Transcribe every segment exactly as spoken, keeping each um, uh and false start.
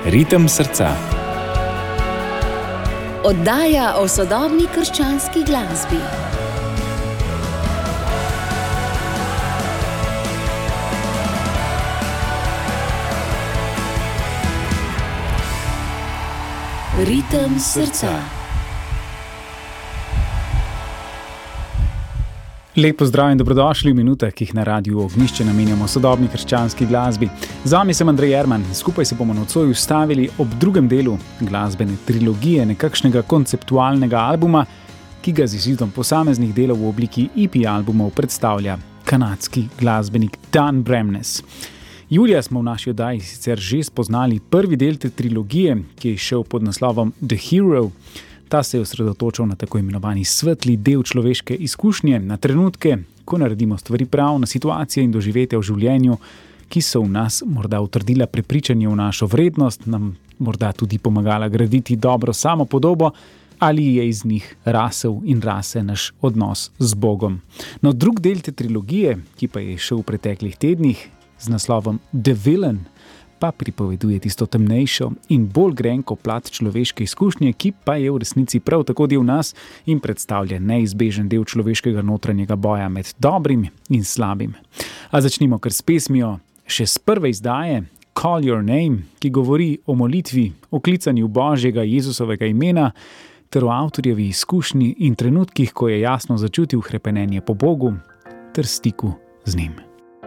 Ritem srca. Oddaja o sodobni krščanski glasbi. Ritem srca. Lep pozdrav in dobrodošli v minutah, ki jih na Radiu Ognjišče namenjamo sodobni krščanski glasbi. Z vami sem Andrej Jerman. Skupaj se bomo nocoj ustavili ob drugem delu glasbene trilogije nekakšnega konceptualnega albuma, ki ga z izidom posameznih delov v obliki E P albumov predstavlja kanadski glasbenik Dan Bremnes. Julija smo v naši oddaji sicer že spoznali prvi del te trilogije, ki je šel pod naslovom The Hero. Ta se je osredotočal na tako imenovani svetli del človeške izkušnje, na trenutke, ko naredimo stvari prav, na situacije in doživetja v življenju, ki so v nas morda utrdila prepričanje v našo vrednost, nam morda tudi pomagala graditi dobro samopodobo, ali je iz njih rasel in rase naš odnos z Bogom. No, drug del te trilogije, ki pa je šel v preteklih tednih, z naslovom The Villain, pa pripoveduje tisto temnejšo in bolj grenko plat človeške izkušnje, ki pa je v resnici prav tako del nas in predstavlja neizbežen del človeškega notranjega boja med dobrim in slabim. A začnimo kar s pesmijo še z prve izdaje Call Your Name, ki govori o molitvi, o klicanju Božjega Jezusovega imena, ter o avtorjevi izkušnji in trenutkih, ko je jasno začutil hrepenenje po Bogu ter stiku z njim.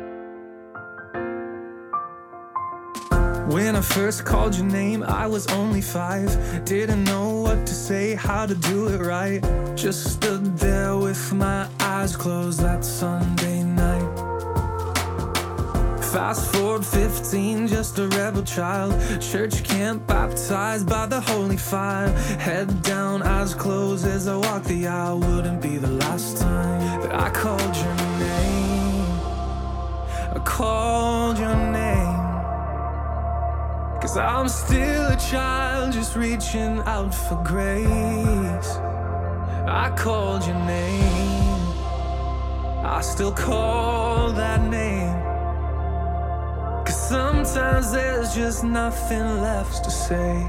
When I first called your name, I was only five. Didn't know what to say, how to do it right. Just stood there with my eyes closed that Sunday night. Fast forward fifteen, just a rebel child. Church camp, baptized by the holy fire. Head down, eyes closed as I walked the aisle. Wouldn't be the last time that I called your name. I called your name. Cause I'm still a child just reaching out for grace. I called your name. I still call that name. Cause sometimes there's just nothing left to say.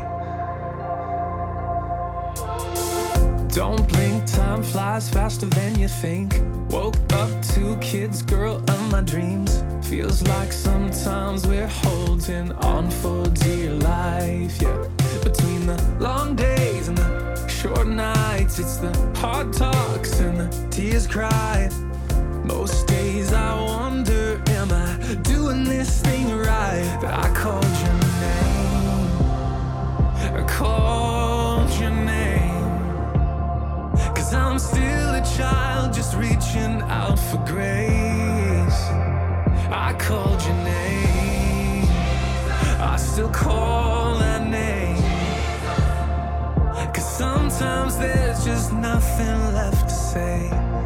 Don't blink, time flies faster than you think. Woke up two kids, girl of my dreams. Feels like sometimes we're holding on for dear life, yeah. Between the long days and the short nights, it's the hard talks and the tears cried. Most days I wonder, am I doing this thing right? But I called your name. I called your name. Cause I'm still a child just reaching out for grace. I called your name. I still call that name. Cause sometimes there's just nothing left to say.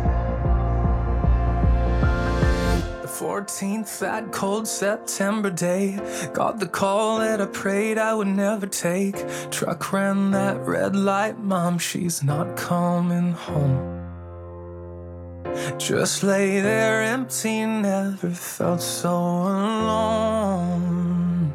The fourteenth, that cold September day, got the call that I prayed I would never take. Truck ran that red light, Mom, she's not coming home. Just lay there empty, never felt so alone.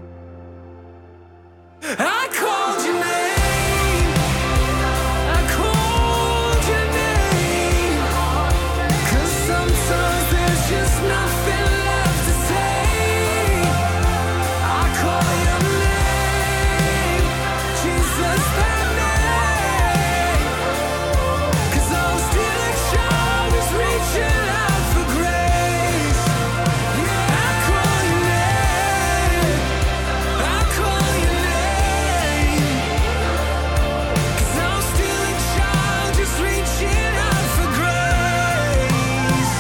I called your name. I called your name. Cause sometimes there's just nothing left to say. I call your name, Jesus, that name. Cause I'm still a child just reaching out for grace. Yeah, I call your name. I call your name. Cause I'm still a child just reaching out for grace.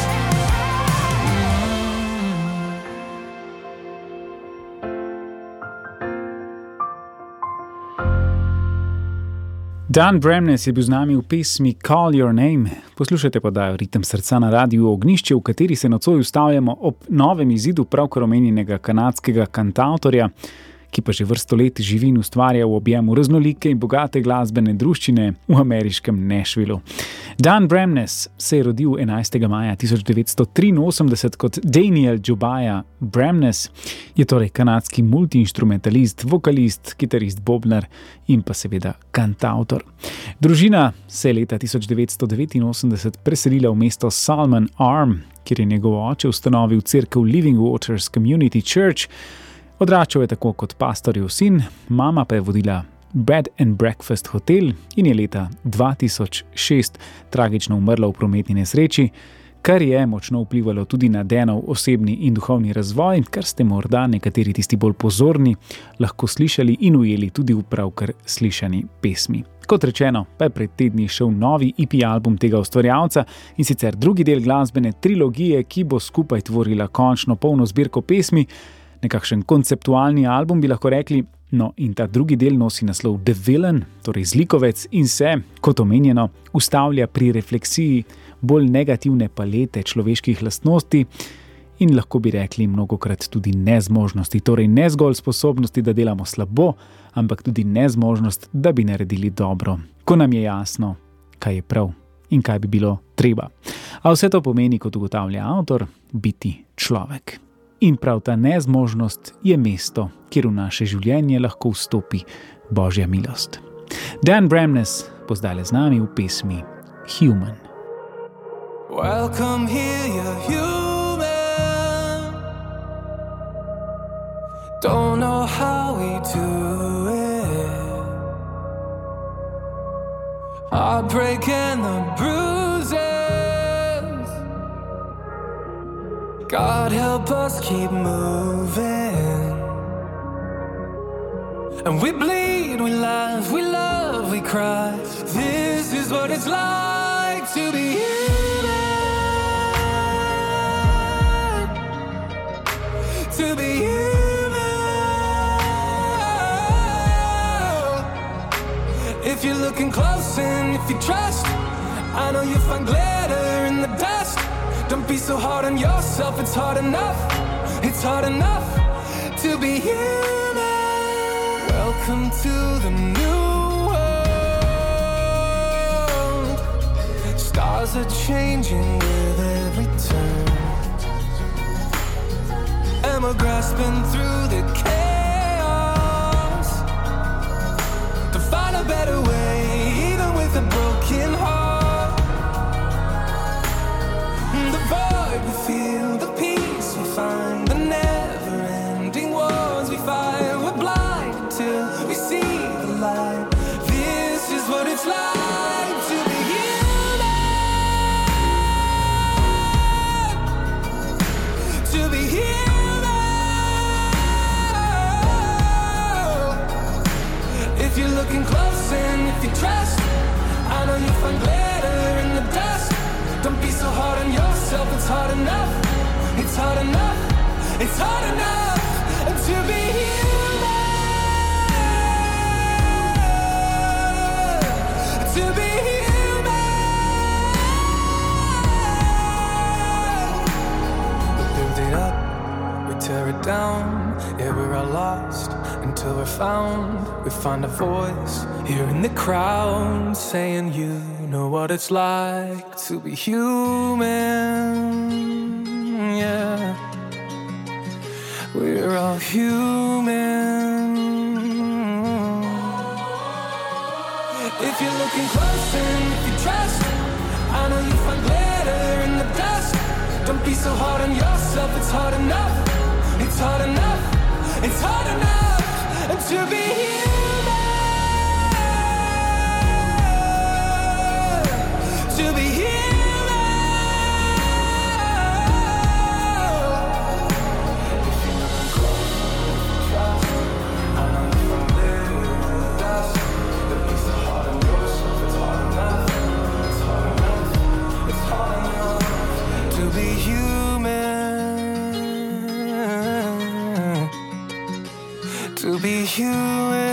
Dan Bremnes je bil z nami v pesmi Call Your Name. Poslušajte podajo Ritem srca na Radiu Ognjišče, v kateri se nocoj ustavljamo ob novem izidu pravkar omenjenega kanadskega kantavtorja, ki pa že vrsto let živi in ustvarja v objemu raznolike in bogate glasbene druščine v ameriškem Nashvillu. Dan Bramness se je rodil enajstega maja tisoč devetsto triinosemdeset kot Daniel Jobaiah Bramness. Je torej kanadski multiinstrumentalist, vokalist, kitarist, bobnar in pa seveda kantavtor. Družina se je leta tisoč devetsto devetinosemdeset preselila v mesto Salmon Arm, kjer je njegov oče ustanovil cerkev Living Waters Community Church. Odraščal je tako kot pastorjev sin, mama pa je vodila Bed and Breakfast hotel in je leta dva tisoč šest tragično umrla v prometni nesreči, kar je močno vplivalo tudi na Danov osebni in duhovni razvoj, kar ste morda nekateri tisti bolj pozorni lahko slišali in ujeli tudi v pravkar slišani pesmi. Kot rečeno, pa je pred tedni šel novi E P album tega ustvarjalca in sicer drugi del glasbene trilogije, ki bo skupaj tvorila končno polno zbirko pesmi, nekakšen konceptualni album bi lahko rekli. No, in ta drugi del nosi naslov The Villain, torej zlikovec, in se, kot omenjeno, ustavlja pri refleksiji bolj negativne palete človeških lastnosti in lahko bi rekli mnogokrat tudi nezmožnosti, torej ne zgolj sposobnosti, da delamo slabo, ampak tudi nezmožnost, da bi naredili dobro, ko nam je jasno, kaj je prav in kaj bi bilo treba. A vse to pomeni, kot ugotavlja avtor, biti človek. In prav ta nezmožnost je mesto, kjer v naše življenje lahko vstopi Božja milost. Dan Bramness bo zdajle z nami v pesmi Human. Welcome here, you're human. Don't know how we do it. Heartbreak and the bruises. God help us keep moving. And we bleed, we laugh, we love, we cry. This is what it's like to be human. To be human. If you're looking close and if you trust, I know you'll find glitter in the dust. Don't be so hard on yourself, it's hard enough. It's hard enough to be human. Welcome to the new world. Stars are changing with every turn, and we're grasping through the chaos to find a better way, even with a broken heart. The void we feel, the peace we find, the never-ending wars we fight. We're blind until we see the light. This is what it's like to be human. To be human. If you're looking close and if you trust, I know you'll find glitter in the dust. Don't be so hard on yourself, it's hard enough. It's hard enough, it's hard enough to be human. To be human. We build it up, we tear it down. Yeah, we're all lost until we're found. We find a voice here in the crowd saying you know what it's like to be human. Yeah, we're all human. If you're looking close and if you trust, I know you find glitter in the dust. Don't be so hard on yourself, it's hard enough. It's hard enough, it's hard enough to be human. To be human. If you're not close, trust, I know you from there in the dust. Don't be so hard on yourself, it's hard enough. It's hard enough, it's hard enough to be human. To be human.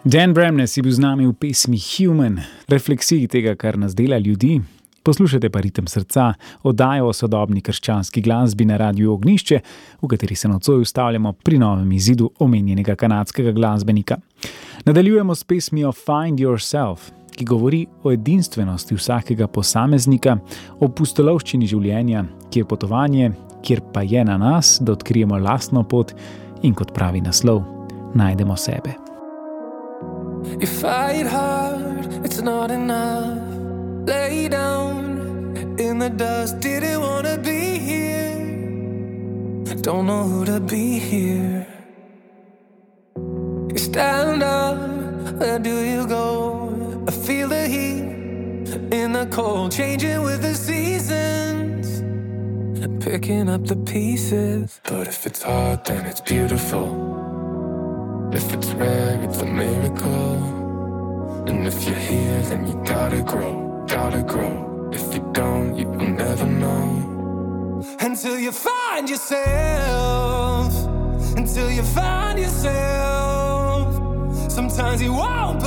Dan Bremnes je bil z nami v pesmi Human, refleksiji tega, kar nas dela ljudi. Poslušajte pa Ritem srca, oddajo o sodobni krščanski glasbi na Radiu Ognjišče, v kateri se nocoj ustavljamo pri novem izidu omenjenega kanadskega glasbenika. Nadaljujemo s pesmijo Find Yourself, ki govori o edinstvenosti vsakega posameznika, o pustolovščini življenja, ki je potovanje, kjer pa je na nas, da odkrijemo lastno pot in kot pravi naslov, najdemo sebe. You fight hard, it's not enough. Lay down in the dust, didn't wanna be here. Don't know who to be here. You stand up, where do you go? I feel the heat in the cold, changing with the seasons, picking up the pieces. But if it's hard, then it's beautiful. If it's rare, it's a miracle. And if you're here, then you gotta grow, gotta grow. If you don't, you will never know. Until you find yourself, until you find yourself. Sometimes you won't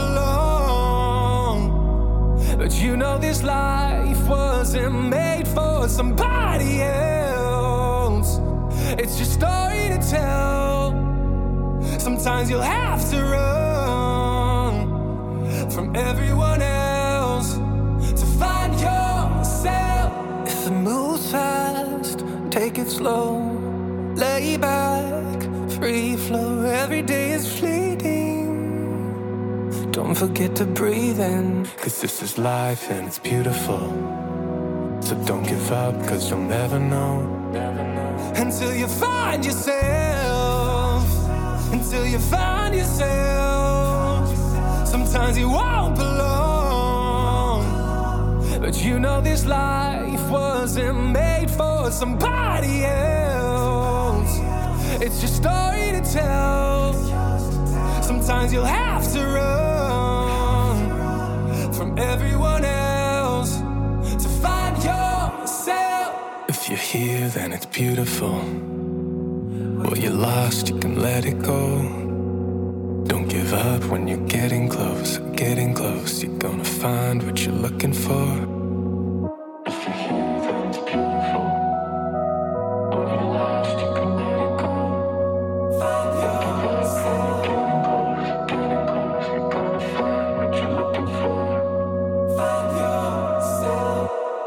belong, but you know this life wasn't made for somebody else. It's your story to tell. Sometimes you'll have to run from everyone else to find yourself. If the move's fast, take it slow. Lay back, free flow. Every day is fleeting. Don't forget to breathe in, 'cause this is life and it's beautiful. So don't give up, 'cause you'll never know, never know. Until you find yourself, until you find yourself. Sometimes you won't belong, but you know this life wasn't made for somebody else. It's your story to tell. Sometimes you'll have to run from everyone else to find yourself. If you're here, then it's beautiful. Well, you're lost, you can let it go. Don't give up when you're getting close, getting close. You're gonna find what you're looking for. If you're here, then it's beautiful. Well, you're lost, you can let it go. Find yourself. Getting close, you're gonna find what you're looking for. Find yourself.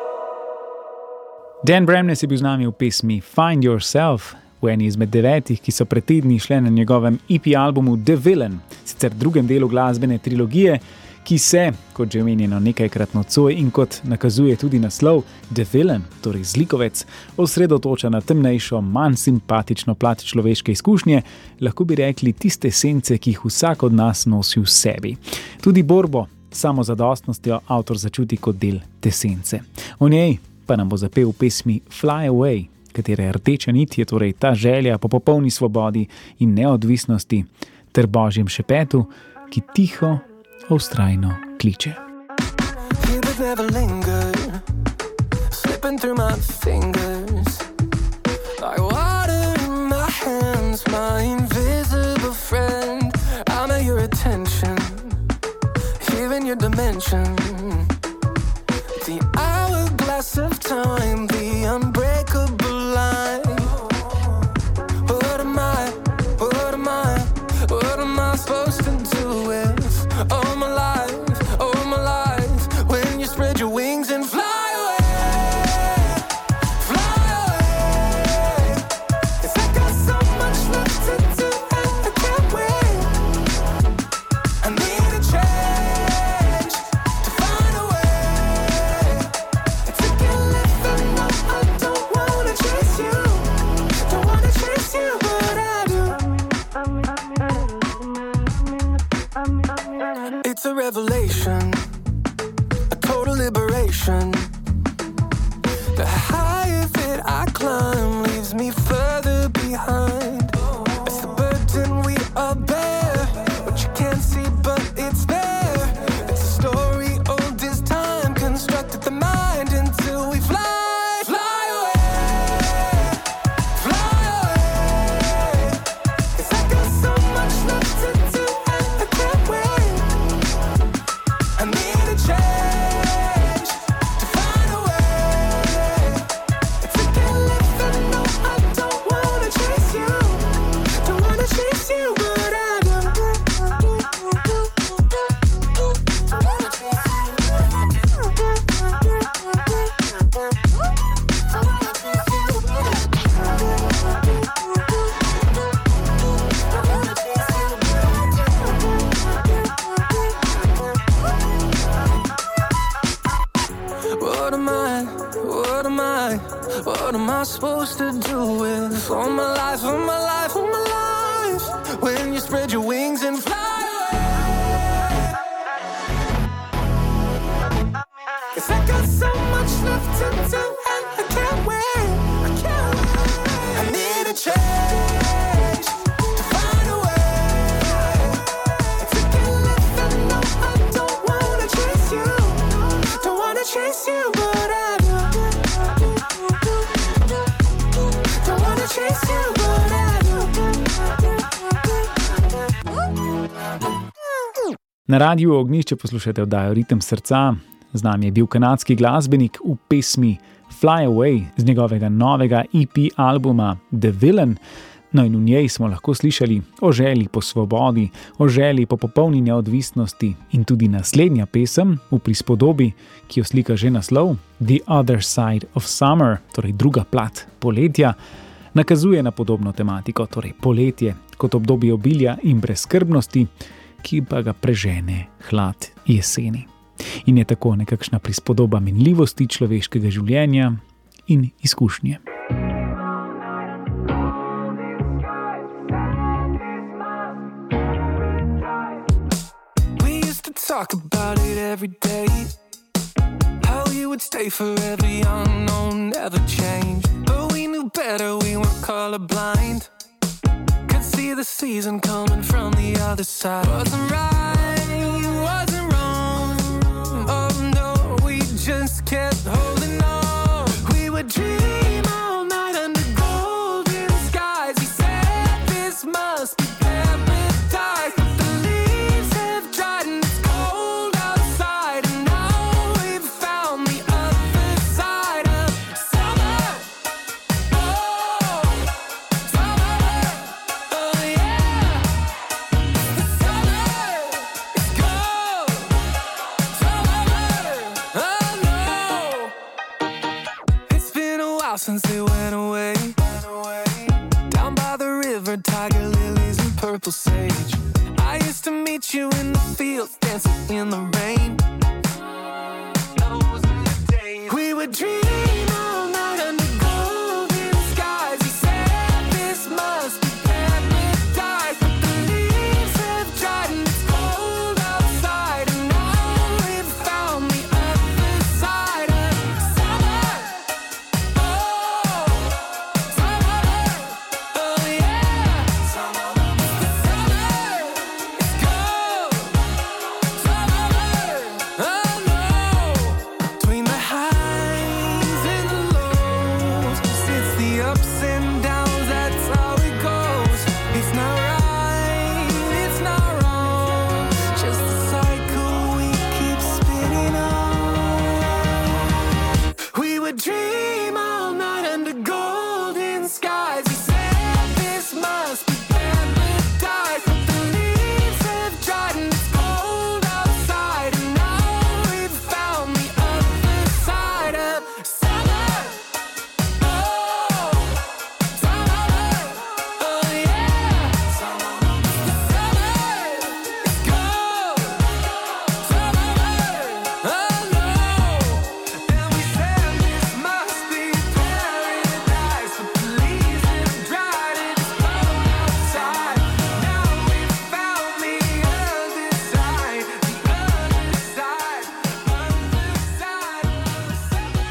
Dan Bremnes je bil z nami v pesmi Find Yourself, v eni izmed devetih, ki so pred tedni šle na njegovem E P albumu The Villain, sicer drugem delu glasbene trilogije, ki se, kot že omenjeno nekajkrat nocoj in kot nakazuje tudi naslov The Villain, torej zlikovec, osredotoča na temnejšo, manj simpatično plat človeške izkušnje, lahko bi rekli tiste sence, ki jih vsak od nas nosi v sebi. Tudi borbo s samozadostnostjo avtor začuti kot del te sence. O njej pa nam bo zapel v pesmi Fly Away, katere rdeča nit je torej ta želja po popolni svobodi in neodvisnosti ter božjem šepetu, ki tiho, vztrajno kliče. Of time, the unbreakable line. What am I, what am I, what am I supposed to do with all my life, all my life, when you spread your wings and fly away, fly away. 'Cause I got so much left to do and I can't wait. I need a change to find a way. I take it live and I supposed to do with all my life, all my life, all my life? When you spread your wings and fly away. 'Cause I got so much left to do and I can't wait, I can't wait. I need a change to find a way to get left and no, I don't wanna chase you, don't wanna chase you, but I Na Radiu Ognjišče poslušate oddajo Ritem srca. Z nami je bil kanadski glasbenik v pesmi Fly Away z njegovega novega E P albuma The Villain. No in v njej smo lahko slišali o želji po svobodi, o želji po popolni neodvisnosti in tudi naslednja pesem v prispodobi, ki jo slika že naslov The Other Side of Summer, torej druga plat poletja, nakazuje na podobno tematiko, torej poletje kot obdobje obilja in brezskrbnosti, ki pa ga prežene hlad jeseni. In je tako nekakšna prispodoba minljivosti človeškega življenja in izkušnje. We used to talk about it every day, how you would stay forever young, no, never change. But we knew better, we were colorblind, could see the season coming from the other side. Wasn't right, wasn't wrong, oh no, we just kept holding on. We would dream all night under golden skies. We said this must be paradise, but the leaves have dried and it's cold outside, and now we've found the other side of summer. Oh, summer. Oh yeah, the summer is cold. Summer, oh no. It's been a while since they went away. Down by the river, tiger lilies and purple sage. I used to meet you in the fields, dancing in the rain. Those were the days. We would dream all night under golden skies. We said this must be paradise, but the leaves have dried and it's cold outside, and now we've found the other side of summer. Oh, summer, oh yeah, summer. The summer is cold. Summer, oh no. Between the highs and the lows sits the ups and downs, that's how it goes. It's not right, it's not wrong, just a cycle we keep spinning on. We would dream all night under golden skies. We said this must be paradise, but the leaves have dried and it's cold outside, and now we've found the other side of summer. Oh, summer, oh yeah, summer. The summer is cold. Summer, oh no. And we said this must be paradise, but the leaves have dried and it's cold outside. Now we've found the other side, the other side, other side of summer.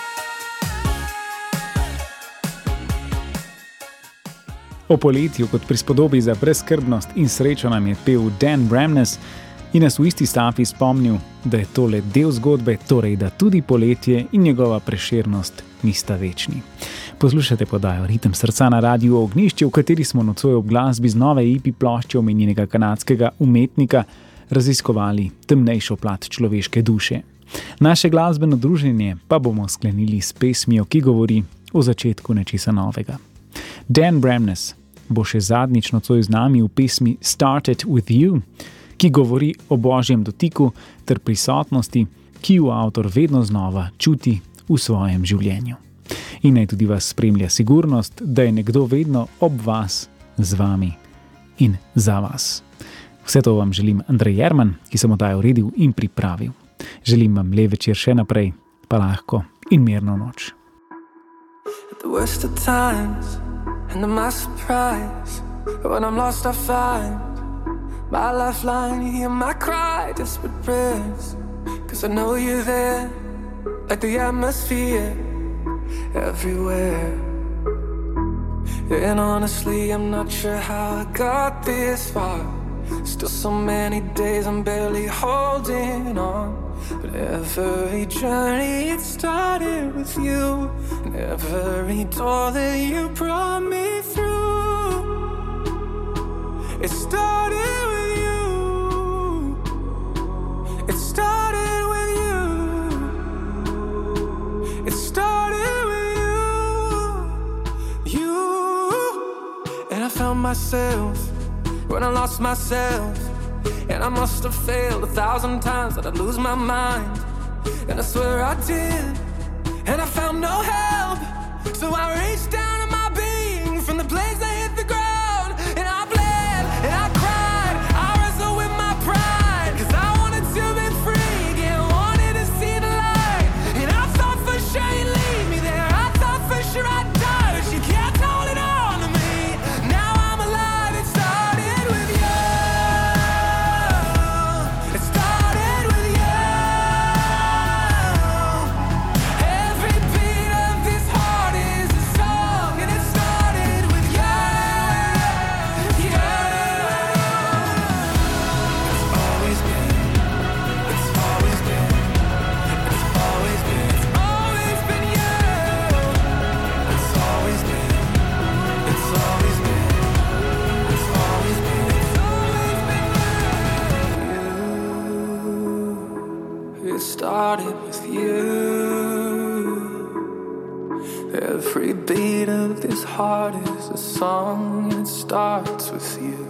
O poletju kot prispodobi za brezskrbnost in srečo nam je pel Dan Bramness in nas v isti stafi spomnil, da je tole del zgodbe, torej da tudi poletje in njegova prešernost nista večni. Poslušate podajo Ritem srca na Radiu Ognjišče, v kateri smo nocoj ob glasbi z nove E P plošče omenjenega kanadskega umetnika raziskovali temnejšo plat človeške duše. Naše glasbeno druženje pa bomo sklenili s pesmijo, ki govori o začetku nečesa novega. Dan Bramness bo še zadnjič nocoj z nami v pesmi Started With You, ki govori o božjem dotiku ter prisotnosti, ki jo avtor vedno znova čuti v svojem življenju. In naj tudi vas spremlja sigurnost, da je nekdo vedno ob vas, z vami in za vas. Vse to vam želim Andrej Jerman, ki sem oddajo uredil in pripravil. Želim vam lep večer še naprej, pa lahko in mirno noč. the worst of times, and to my surprise, when I'm lost I find my lifeline. You hear my cry, desperate prayers, cause I know you're there, like the atmosphere everywhere. And honestly, I'm not sure how I got this far. Still so many days I'm barely holding on. But every journey, it started with you, and every door that you brought me through, it started with you. It started with you. It started with you. You. And I found myself when I lost myself, and I must have failed a thousand times that I'd lose my mind. And I swear I did, and I found no help. So I reached down in my being from the place I hit the ground, and I bled, and I cried, I wrestled with my pride, cause I wanted to be free again, wanted to see the light. And I thought for sure you'd leave me there, I thought for sure I'd die, but you kept holding on to me. Now I'm alive. It started with you. It started with you. Every beat of this heart is a song, and it started with you. Yeah. It's always been, it's always been, it's always been, it's always been you. It's always been, it's always been, it's always been, it's always been you. It started with you. Every beat of this heart is a song, and it starts with you.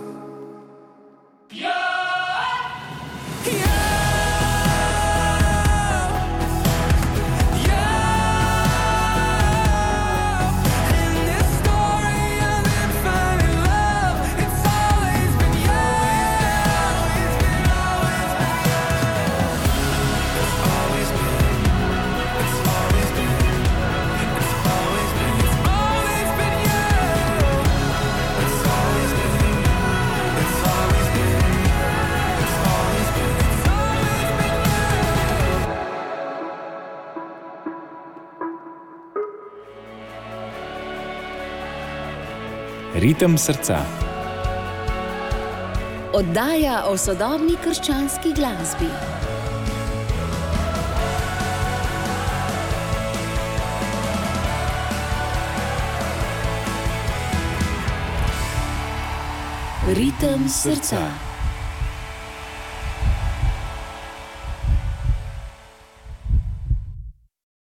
Ritem srca. Oddaja o sodobni krščanski glasbi. Ritem srca.